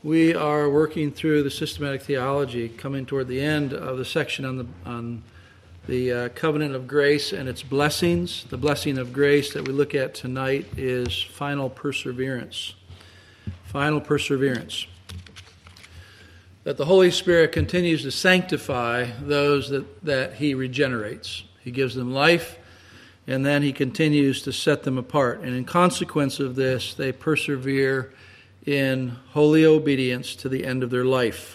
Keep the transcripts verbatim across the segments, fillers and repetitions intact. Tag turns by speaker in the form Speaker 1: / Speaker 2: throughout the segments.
Speaker 1: We are working through the systematic theology, coming toward the end of the section on the on the uh, covenant of grace and its blessings. The blessing of grace that we look at tonight is final perseverance. Final perseverance. That the Holy Spirit continues to sanctify those that, that He regenerates. He gives them life, and then He continues to set them apart. And in consequence of this, they persevere in holy obedience to the end of their life.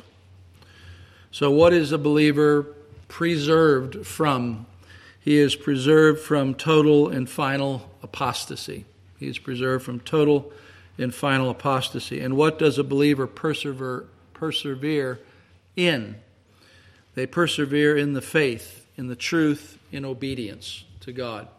Speaker 1: So what is a believer preserved from? He is preserved from total and final apostasy. He is preserved from total and final apostasy. And what does a believer persevere, persevere in? They persevere in the faith, in the truth, in obedience to God.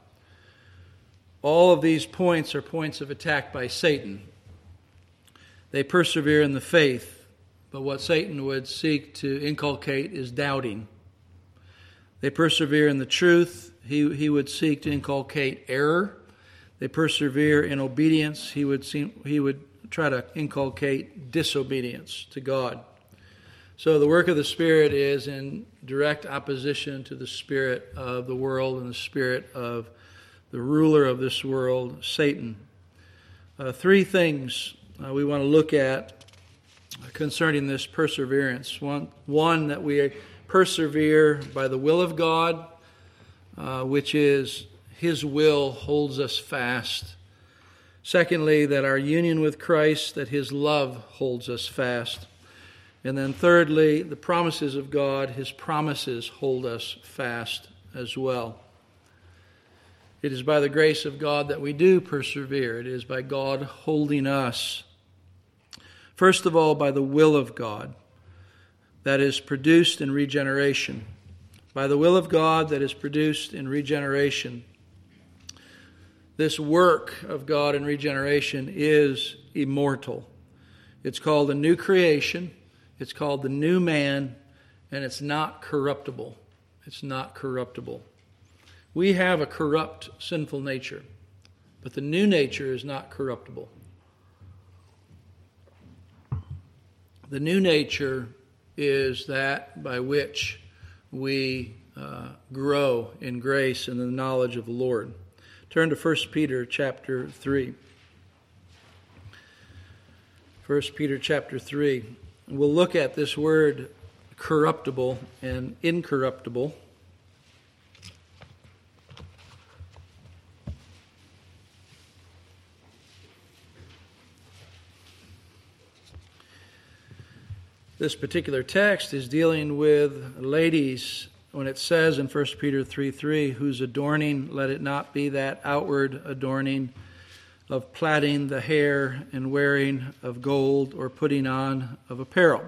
Speaker 1: All of these points are points of attack by Satan. They persevere in the faith, but what Satan would seek to inculcate is doubting. They persevere in the truth. He, he would seek to inculcate error. They persevere in obedience. He would seem, he would try to inculcate disobedience to God. So the work of the Spirit is in direct opposition to the spirit of the world and the spirit of the ruler of this world, Satan. Uh, three things Uh, we want to look at concerning this perseverance. One, one that we persevere by the will of God, uh, which is His will holds us fast. Secondly, that our union with Christ, that His love holds us fast. And then thirdly, the promises of God, His promises hold us fast as well. It is by the grace of God that we do persevere. It is by God holding us. First of all, by the will of God that is produced in regeneration. By the will of God that is produced in regeneration. This work of God in regeneration is immortal. It's called a new creation. It's called the new man, and it's not corruptible. It's not corruptible. We have a corrupt, sinful nature, but the new nature is not corruptible. The new nature is that by which we uh, grow in grace and the knowledge of the Lord. Turn to First Peter chapter three. First Peter chapter three. We'll look at this word corruptible and incorruptible. This particular text is dealing with ladies when it says in First Peter three three, whose adorning, let it not be that outward adorning of plaiting the hair and wearing of gold or putting on of apparel.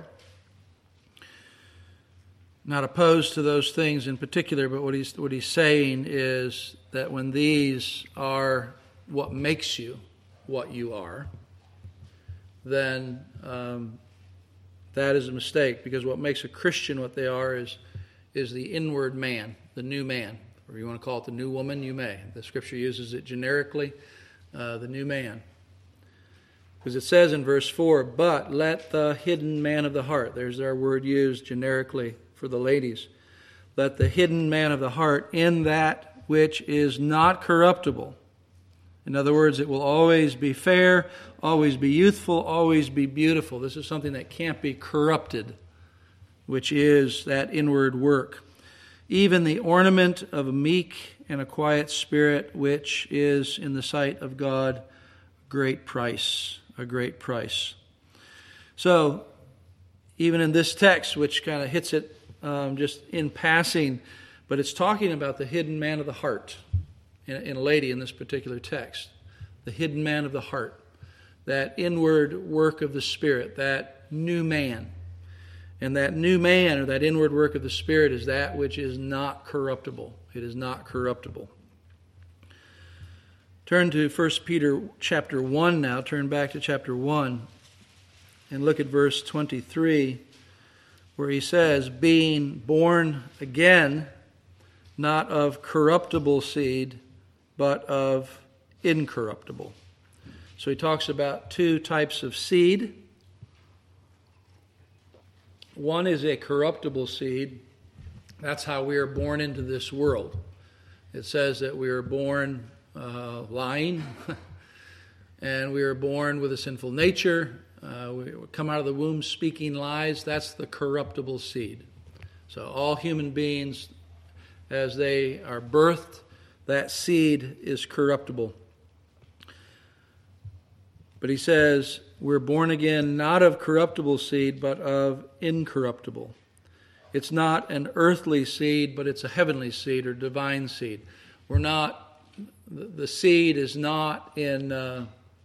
Speaker 1: Not opposed to those things in particular, but what he's, what he's saying is that when these are what makes you what you are, then um, that is a mistake, because what makes a Christian what they are is, is the inward man, the new man. Or you want to call it the new woman, you may. The Scripture uses it generically, uh, the new man. Because it says in verse four, but let the hidden man of the heart, there's our word used generically for the ladies, let the hidden man of the heart in that which is not corruptible. In other words, it will always be fair, always be youthful, always be beautiful. This is something that can't be corrupted, which is that inward work. Even the ornament of a meek and a quiet spirit, which is in the sight of God, great price, a great price. So, even in this text, which kind of hits it um, just in passing, but it's talking about the hidden man of the heart. In a lady in this particular text, the hidden man of the heart, that inward work of the Spirit, that new man. And that new man, or that inward work of the Spirit, is that which is not corruptible. It is not corruptible. Turn to First Peter chapter one now. Turn back to chapter one and look at verse twenty-three, where he says, being born again, not of corruptible seed, but of incorruptible. So he talks about two types of seed. One is a corruptible seed. That's how we are born into this world. It says that we are born uh, lying, and we are born with a sinful nature. Uh, we come out of the womb speaking lies. That's the corruptible seed. So all human beings, as they are birthed, that seed is corruptible. But he says, we're born again not of corruptible seed, but of incorruptible. It's not an earthly seed, but it's a heavenly seed or divine seed. We're not, the seed is not in uh,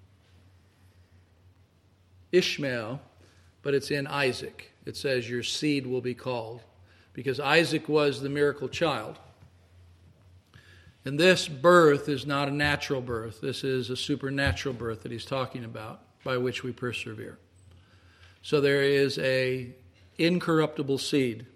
Speaker 1: Ishmael, but it's in Isaac. It says your seed will be called, because Isaac was the miracle child. And this birth is not a natural birth. This is a supernatural birth that he's talking about, by which we persevere. So there is a incorruptible seed.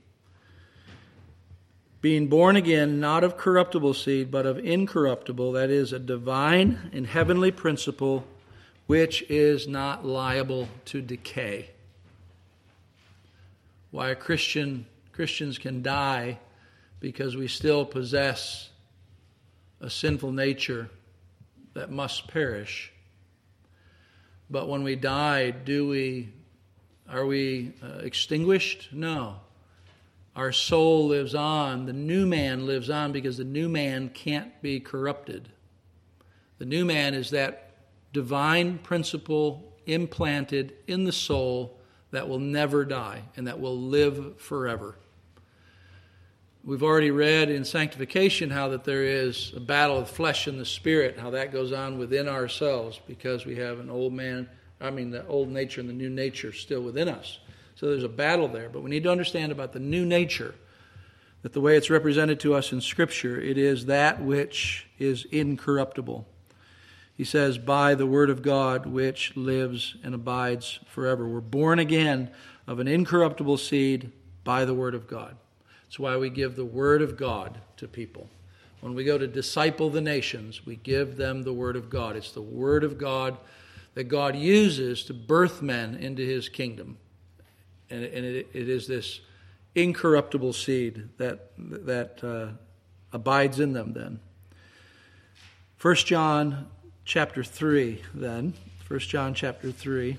Speaker 1: Being born again, not of corruptible seed, but of incorruptible, that is a divine and heavenly principle which is not liable to decay. Why a Christian, Christians can die because we still possess a sinful nature that must perish. But when we die, do we, are we uh, extinguished? No. Our soul lives on. The new man lives on because the new man can't be corrupted. The new man is that divine principle implanted in the soul that will never die and that will live forever. We've already read in sanctification how that there is a battle of flesh and the spirit, how that goes on within ourselves because we have an old man, I mean the old nature and the new nature still within us. So there's a battle there. But we need to understand about the new nature, that the way it's represented to us in Scripture, it is that which is incorruptible. He says, by the word of God, which lives and abides forever. We're born again of an incorruptible seed by the word of God. That's why we give the word of God to people. When we go to disciple the nations, we give them the word of God. It's the word of God that God uses to birth men into his kingdom. And it, it is this incorruptible seed that, that uh, abides in them then. First John chapter three then. First John chapter three.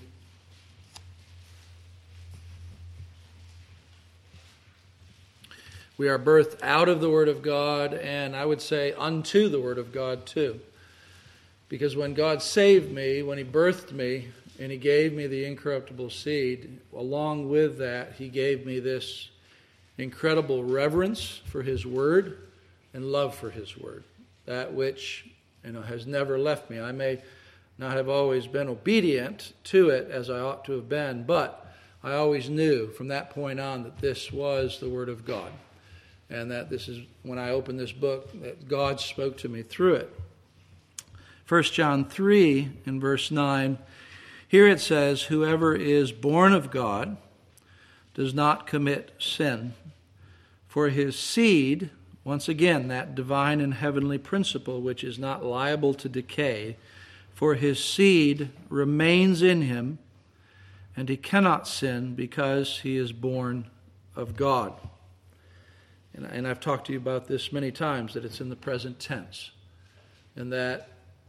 Speaker 1: We are birthed out of the Word of God, and I would say unto the Word of God too. Because when God saved me, when he birthed me, and he gave me the incorruptible seed, along with that, he gave me this incredible reverence for his Word and love for his Word. That which, you know, has never left me. I may not have always been obedient to it as I ought to have been, but I always knew from that point on that this was the Word of God. And that this is, when I opened this book, that God spoke to me through it. First John three in verse nine, here it says, whoever is born of God does not commit sin. For his seed, once again, that divine and heavenly principle which is not liable to decay, for his seed remains in him, and he cannot sin because he is born of God. And, and I've talked to you about this many times, that it's in the present tense. And that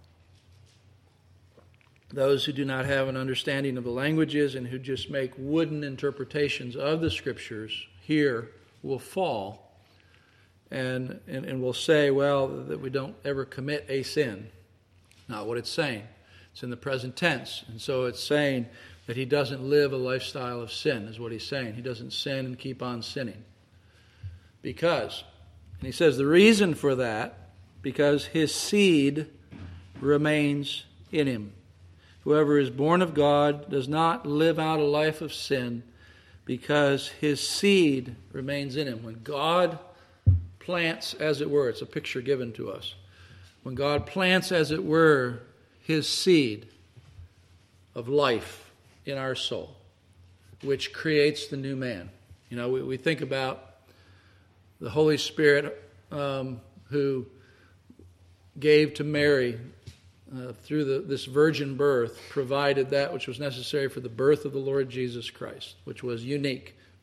Speaker 1: those who do not have an understanding of the languages and who just make wooden interpretations of the Scriptures here will fall and, and, and will say, well, that we don't ever commit a sin. Not what it's saying. It's in the present tense. And so it's saying that he doesn't live a lifestyle of sin, is what he's saying. He doesn't sin and keep on sinning. Because, and he says the reason for that, because his seed remains in him. Whoever is born of God does not live out a life of sin because his seed remains in him. When God plants, as it were, it's a picture given to us. When God plants, as it were, his seed of life in our soul, which creates the new man. You know, we, we think about the Holy Spirit um, who gave to Mary uh, through the, this virgin birth, provided that which was necessary for the birth of the Lord Jesus Christ, which was unique.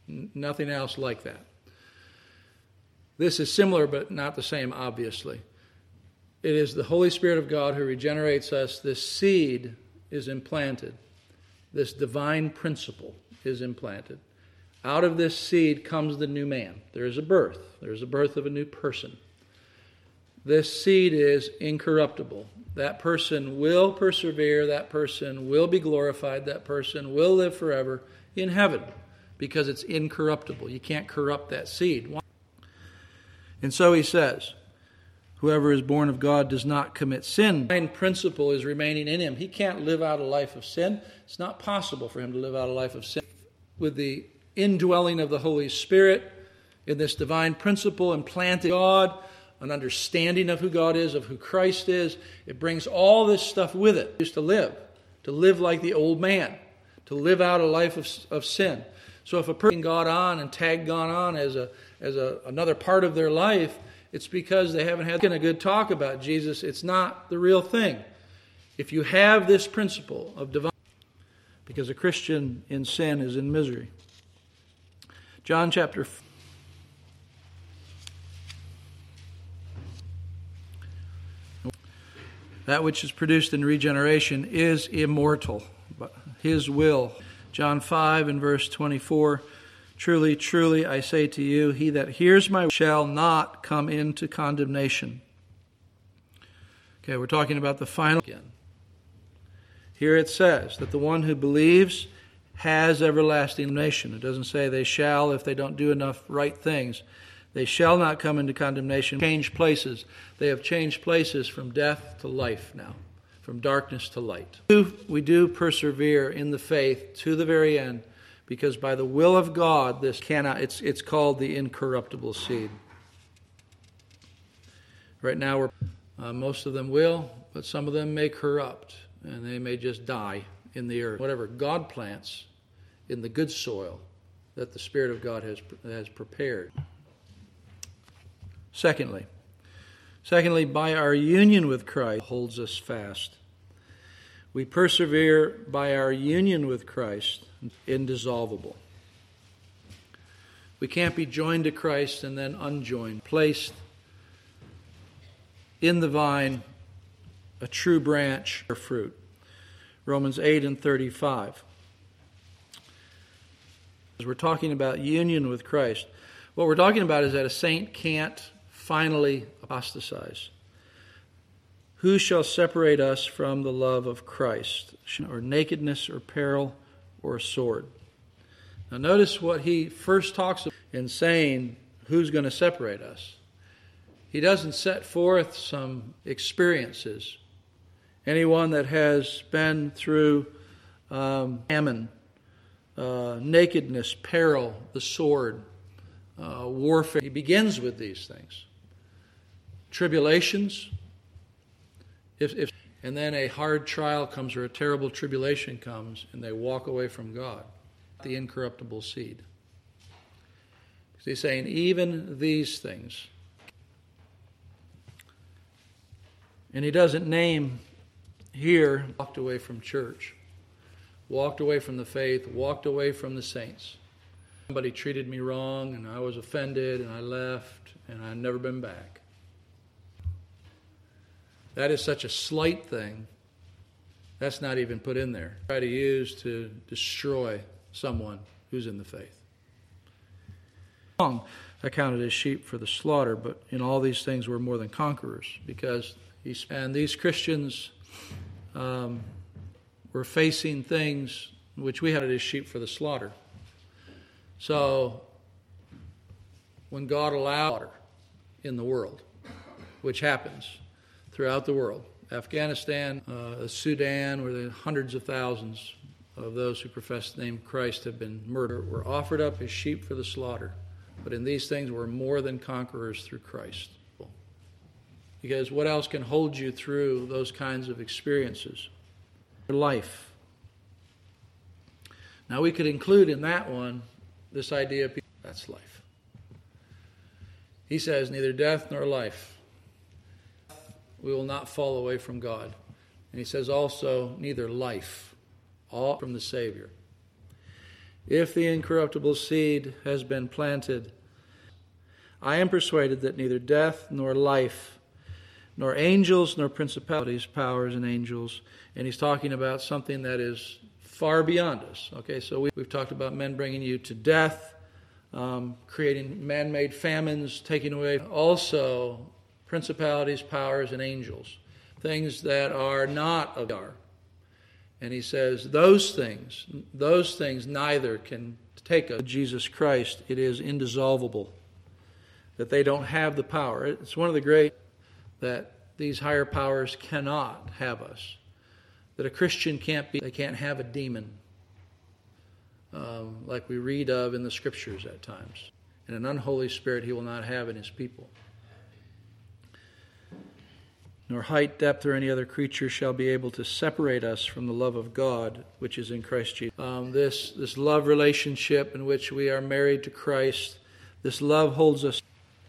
Speaker 1: N- nothing else like that. This is similar but not the same, obviously. It is the Holy Spirit of God who regenerates us. This seed is implanted. This divine principle is implanted. Out of this seed comes the new man. There is a birth. There is a birth of a new person. This seed is incorruptible. That person will persevere. That person will be glorified. That person will live forever in heaven because it's incorruptible. You can't corrupt that seed. And so he says, whoever is born of God does not commit sin. The divine principle is remaining in him. He can't live out a life of sin. It's not possible for him to live out a life of sin. With the indwelling of the Holy Spirit in this divine principle implanted God, an understanding of who God is, of who Christ is, it brings all this stuff with it. Used to live, to live like the old man, to live out a life of, of sin. So if a person got on and tagged God on as a as a, another part of their life, it's because they haven't had a good talk about Jesus. It's not the real thing. If you have this principle of divine, because a Christian in sin is in misery. John chapter four. That which is produced in regeneration is immortal. But his will. John five and verse twenty-four. Truly, truly, I say to you, he that hears my word shall not come into condemnation. Okay, we're talking about the final again. Here it says that the one who believes has everlasting nation. It doesn't say they shall if they don't do enough right things. They shall not come into condemnation. Change places. They have changed places from death to life now, from darkness to light. We do persevere in the faith to the very end, because by the will of God, this cannot, it's it's called the incorruptible seed. Right now, we're, uh, most of them will, but some of them may corrupt, and they may just die in the earth. Whatever God plants in the good soil that the Spirit of God has has prepared. Secondly, secondly, by our union with Christ holds us fast. We persevere by our union with Christ, indissoluble. We can't be joined to Christ and then unjoined, placed in the vine, a true branch or fruit. Romans eight and thirty-five. As we're talking about union with Christ, what we're talking about is that a saint can't finally apostatize. Who shall separate us from the love of Christ? Or nakedness, or peril, or a sword? Now notice what he first talks about in saying who's going to separate us. He doesn't set forth some experiences. Anyone that has been through um, famine, uh, nakedness, peril, the sword, uh, warfare. He begins with these things. Tribulations. If, if, and then a hard trial comes or a terrible tribulation comes and they walk away from God. The incorruptible seed. He's saying even these things. And he doesn't name here, walked away from church, walked away from the faith, walked away from the saints. Somebody treated me wrong and I was offended and I left and I've never been back. That is such a slight thing. That's not even put in there. Try to use to destroy someone who's in the faith. I counted as sheep for the slaughter, but in all these things we're more than conquerors, because he's, and these Christians um, were facing things which we had as sheep for the slaughter. So when God allowed slaughter in the world, which happens throughout the world, Afghanistan, uh, Sudan, where the hundreds of thousands of those who profess the name of Christ have been murdered, were offered up as sheep for the slaughter. But in these things, we're more than conquerors through Christ. Because what else can hold you through those kinds of experiences? Your life. Now, we could include in that one this idea of people, that's life. He says, neither death nor life. We will not fall away from God. And he says also, neither life, all from the Savior. if the incorruptible seed has been planted, I am persuaded that neither death nor life, nor angels, nor principalities, powers, and angels. And he's talking about something that is far beyond us. Okay, so we, we've talked about men bringing you to death, um, creating man-made famines, taking away also principalities, powers, and angels, things that are not of God. And he says those things, those things neither can take us. Jesus Christ, it is indissoluble, that they don't have the power. It's one of the great that these higher powers cannot have us. That a Christian can't be, they can't have a demon, um, like we read of in the Scriptures at times. And an unholy spirit he will not have in his people. Nor height, depth, or any other creature shall be able to separate us from the love of God, which is in Christ Jesus. Um, this, this love relationship in which we are married to Christ, this love holds us.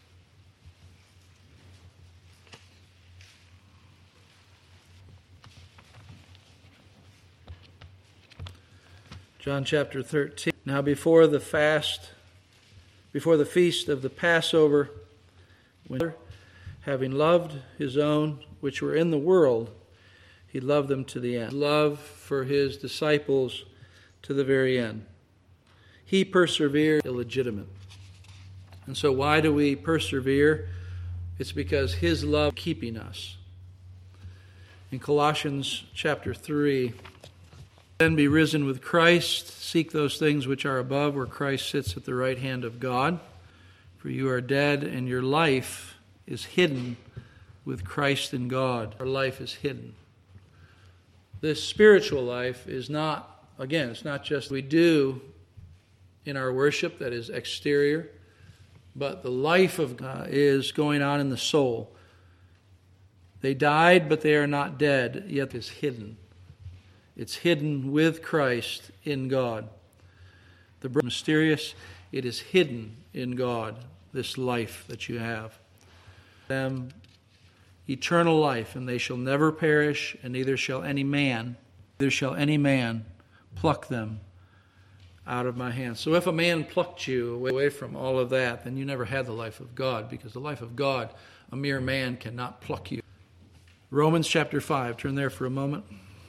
Speaker 1: John chapter thirteen. Now before the fast, before the feast of the Passover, when having loved his own which were in the world, he loved them to the end. Love for his disciples to the very end. He persevered illegitimate. And so why do we persevere? It's because his love is keeping us. In Colossians chapter three, then be risen with Christ, seek those things which are above, where Christ sits at the right hand of God. For you are dead, and your life is hidden with Christ in God. Our life is hidden. This spiritual life is not, again, it's not just we do in our worship that is exterior, but the life of God is going on in the soul. They died, but they are not dead, yet is hidden. It's hidden with Christ in God. The mysterious, it is hidden in God, this life that you have. Them eternal life, and they shall never perish, and neither shall any man, neither shall any man pluck them out of my hand. So if a man plucked you away from all of that, then you never had the life of God, because the life of God, a mere man cannot pluck you. Romans chapter five, turn there for a moment.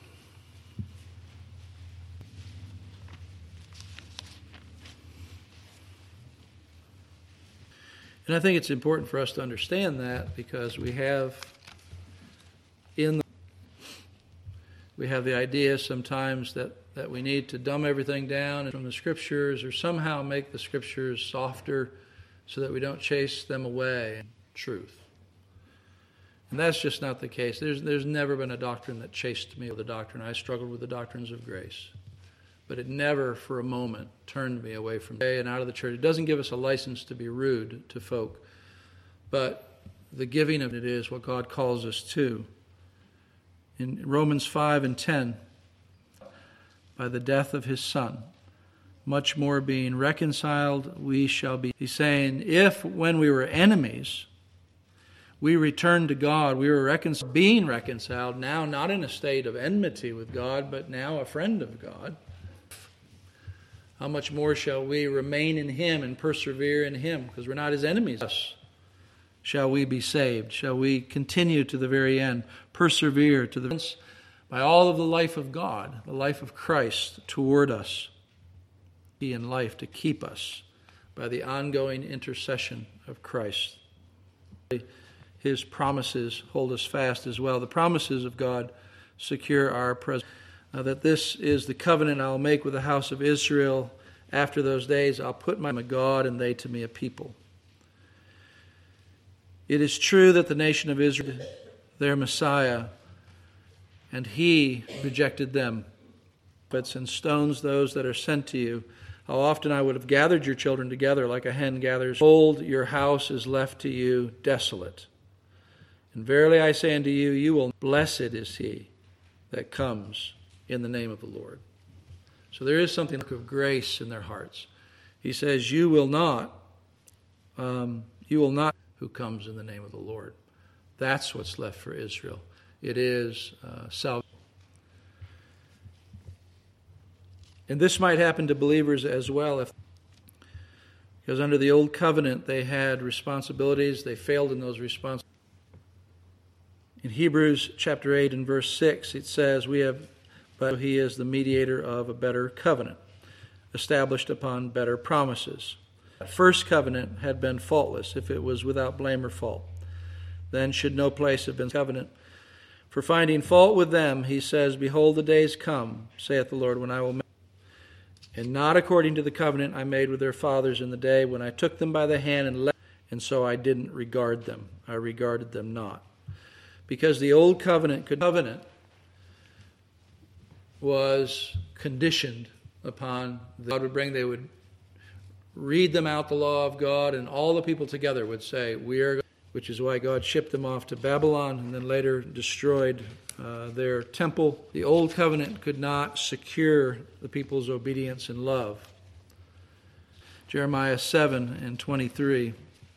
Speaker 1: And I think it's important for us to understand that, because we have in the, we have the idea sometimes that, that we need to dumb everything down from the Scriptures, or somehow make the Scriptures softer so that we don't chase them away. Truth. And that's just not the case. There's, there's never been a doctrine that chased me with the doctrine. I struggled with the doctrines of grace. But it never for a moment turned me away from and out of the church. It doesn't give us a license to be rude to folk, but the giving of it is what God calls us to. In Romans five and ten, by the death of his Son, much more being reconciled, we shall be. He's saying, if when we were enemies, we returned to God, we were reconciled, being reconciled, now not in a state of enmity with God, but now a friend of God, how much more shall we remain in him and persevere in him? Because we're not his enemies. Shall we be saved? Shall we continue to the very end? Persevere to the end by all of the life of God, the life of Christ toward us. In life to keep us by the ongoing intercession of Christ. His promises hold us fast as well. The promises of God secure our presence. Uh, that this is the covenant I'll make with the house of Israel. After those days, I'll put my God, and they to me a people. It is true that the nation of Israel, their Messiah, and he rejected them. And stones those that are sent to you. How often I would have gathered your children together like a hen gathers. Behold, your house is left to you desolate. And verily I say unto you, you will, blessed is he that comes in the name of the Lord. So there is something of grace in their hearts. He says, you will not, um, you will not, who comes in the name of the Lord. That's what's left for Israel. It is uh, salvation. And this might happen to believers as well, if because under the old covenant they had responsibilities, they failed in those responsibilities. In Hebrews chapter eight and verse six, it says, "We have, but he is the mediator of a better covenant, established upon better promises." The first covenant had been faultless, if it was without blame or fault. Then should no place have been covenant. For finding fault with them, he says, "Behold, the days come, saith the Lord, when I will make, and not according to the covenant I made with their fathers in the day when I took them by the hand and led, and so I didn't regard them. I regarded them not." Because the old covenant could covenant was conditioned upon the, God would bring, they would read them out the law of God, and all the people together would say, "We are," which is why God shipped them off to Babylon and then later destroyed uh, their temple. The old covenant could not secure the people's obedience and love. Jeremiah seven and twenty-three.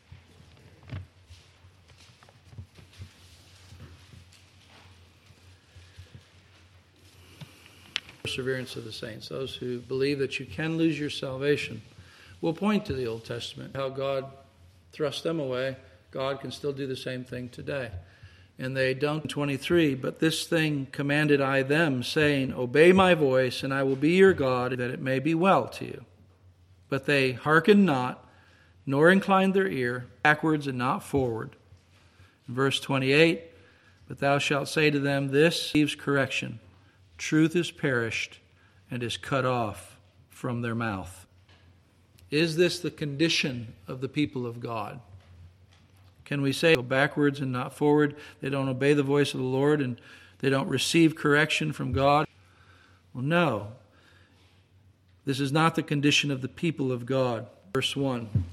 Speaker 1: Perseverance of the saints, those who believe that you can lose your salvation, will point to the Old Testament, how God thrust them away. God can still do the same thing today. And they don't. twenty-three, "But this thing commanded I them, saying, Obey my voice, and I will be your God, that it may be well to you. But they hearkened not, nor inclined their ear, backwards and not forward." Verse twenty-eight, "But thou shalt say to them, This receives correction. Truth is perished, and is cut off from their mouth." Is this the condition of the people of God? Can we say, go backwards and not forward? They don't obey the voice of the Lord and they don't receive correction from God? Well, no. This is not the condition of the people of God. Verse one.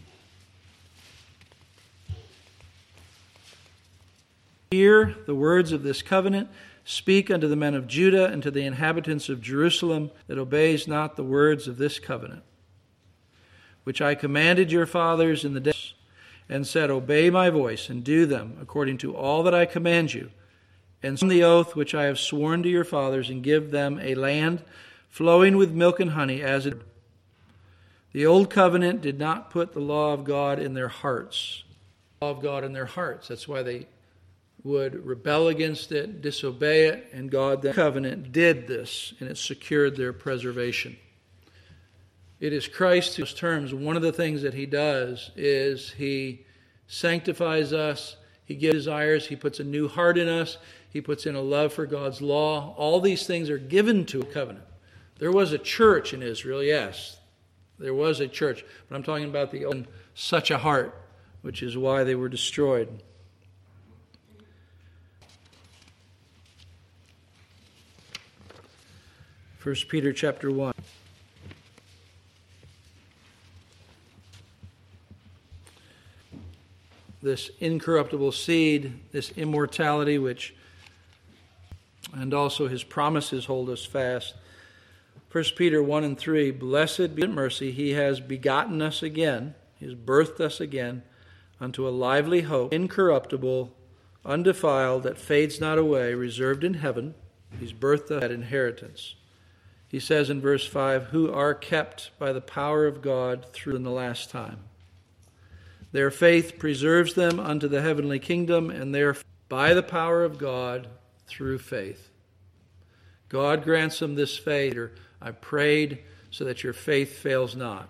Speaker 1: "Hear the words of this covenant. Speak unto the men of Judah and to the inhabitants of Jerusalem that obeys not the words of this covenant, which I commanded your fathers in the days, and said, Obey my voice, and do them according to all that I command you. And swear the oath which I have sworn to your fathers, and give them a land flowing with milk and honey, as it." The old covenant did not put the law of God in their hearts. The law of God in their hearts. That's why they would rebel against it, disobey it, and God, the covenant, did this, and it secured their preservation. It is Christ whose terms, one of the things that he does is he sanctifies us, he gives desires, he puts a new heart in us, he puts in a love for God's law. All these things are given to a covenant. There was a church in Israel, yes. There was a church, but I'm talking about the old, such a heart, which is why they were destroyed. First Peter chapter one. This incorruptible seed, this immortality, which, and also his promises hold us fast. First Peter one and three, "Blessed be mercy, he has begotten us again, he has birthed us again, unto a lively hope, incorruptible, undefiled, that fades not away, reserved in heaven." He's birthed us that inheritance. He says in verse five, "Who are kept by the power of God through in the last time. Their faith preserves them unto the heavenly kingdom, and they are by the power of God through faith." God grants them this faith. I prayed so that your faith fails not.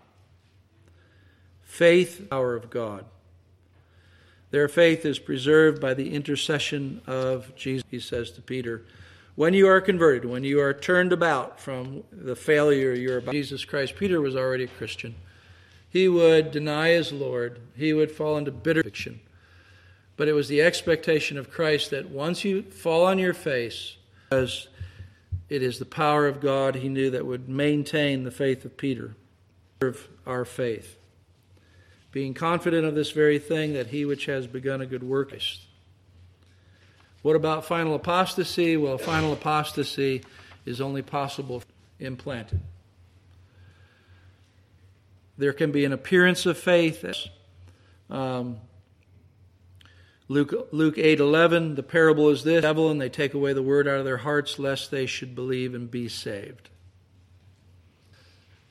Speaker 1: Faith, power of God. Their faith is preserved by the intercession of Jesus. He says to Peter, when you are converted, when you are turned about from the failure you're about, Jesus Christ, Peter was already a Christian. He would deny his Lord. He would fall into bitter conviction. But it was the expectation of Christ that once you fall on your face, because it is the power of God, he knew, that would maintain the faith of Peter, serve our faith. Being confident of this very thing, that he which has begun a good work. What about final apostasy? Well, final apostasy is only possible implanted. There can be an appearance of faith. Um, Luke, Luke eight eleven, the parable is this: the devil, and they take away the word out of their hearts, lest they should believe and be saved.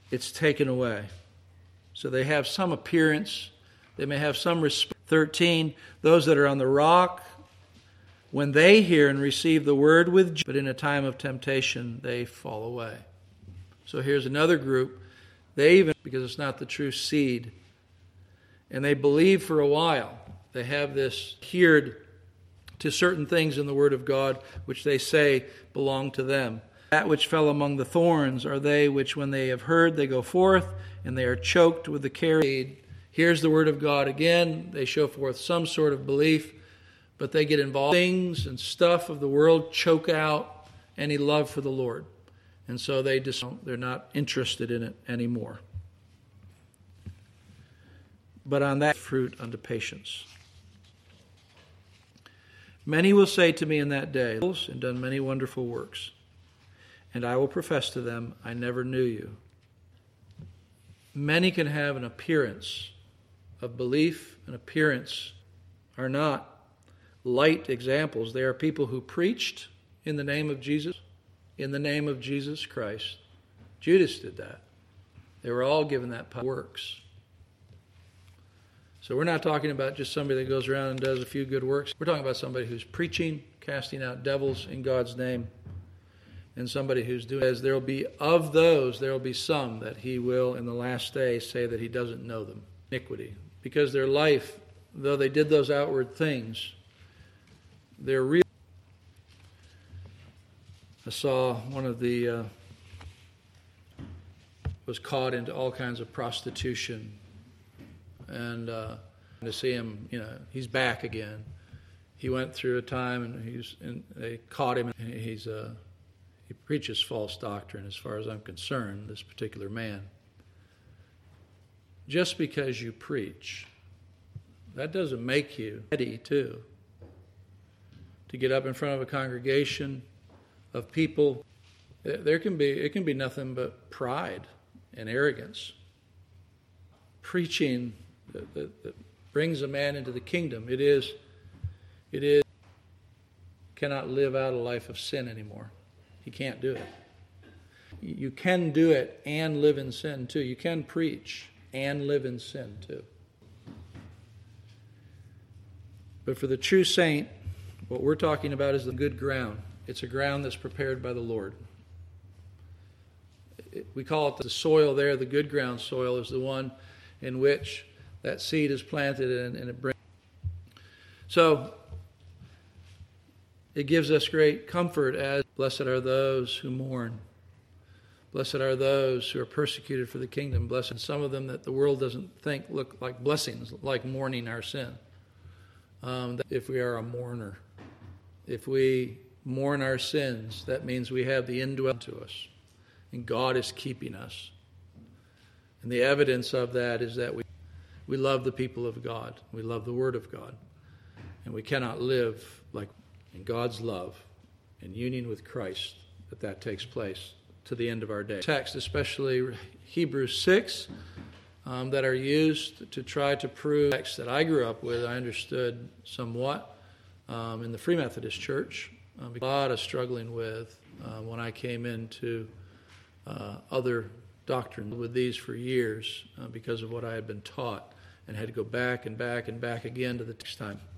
Speaker 1: it's taken away. So they have some appearance, they may have some respect. thirteen, those that are on the rock, when they hear and receive the word with joy, but in a time of temptation, they fall away. So here's another group. They even, because it's not the true seed, and they believe for a while. They have this adhered to certain things in the Word of God, which they say belong to them. That which fell among the thorns are they which, when they have heard, they go forth, and they are choked with the care. Here's the Word of God again. They show forth some sort of belief, but they get involved in things and stuff of the world, choke out any love for the Lord. And so they just, they're not interested in it anymore. But on that fruit unto patience. Many will say to me in that day, and done many wonderful works, and I will profess to them, I never knew you. Many can have an appearance of belief, an appearance are not light examples. They are people who preached in the name of Jesus, in the name of Jesus Christ. Judas did that. They were all given that power. Works. So we're not talking about just somebody that goes around and does a few good works. We're talking about somebody who's preaching, casting out devils in God's name, and somebody who's doing as there will be of those, there will be some that he will in the last day say that he doesn't know them. Iniquity. Because their life, though they did those outward things, they're real. I saw one of the, uh, was caught into all kinds of prostitution. And uh, to see him, you know, he's back again. He went through a time, and he's, and they caught him. And he's, uh, he preaches false doctrine, as far as I'm concerned. This particular man. Just because you preach, that doesn't make you ready too. To get up in front of a congregation of people, there can be it can be nothing but pride and arrogance. Preaching that, that, that brings a man into the kingdom. It is, it is, cannot live out a life of sin anymore. He can't do it. You can do it and live in sin too. You can preach and live in sin too. But for the true saint, what we're talking about is the good ground. It's a ground that's prepared by the Lord. We call it the soil there. The good ground soil is the one in which that seed is planted and, and it brings. So it gives us great comfort as blessed are those who mourn. Blessed are those who are persecuted for the kingdom. Blessed some of them that the world doesn't think look like blessings, like mourning our sin. Um, if we are a mourner, if we mourn our sins, that means we have the indwelling to us. And God is keeping us. And the evidence of that is that we we love the people of God. We love the Word of God. And we cannot live like in God's love, in union with Christ, that that takes place to the end of our day. Text, especially Hebrews six, um, that are used to try to prove text that I grew up with, I understood somewhat um, in the Free Methodist Church. Um, a lot of struggling with uh, when I came into uh, other doctrine with these for years uh, because of what I had been taught, and had to go back and back and back again to the text time.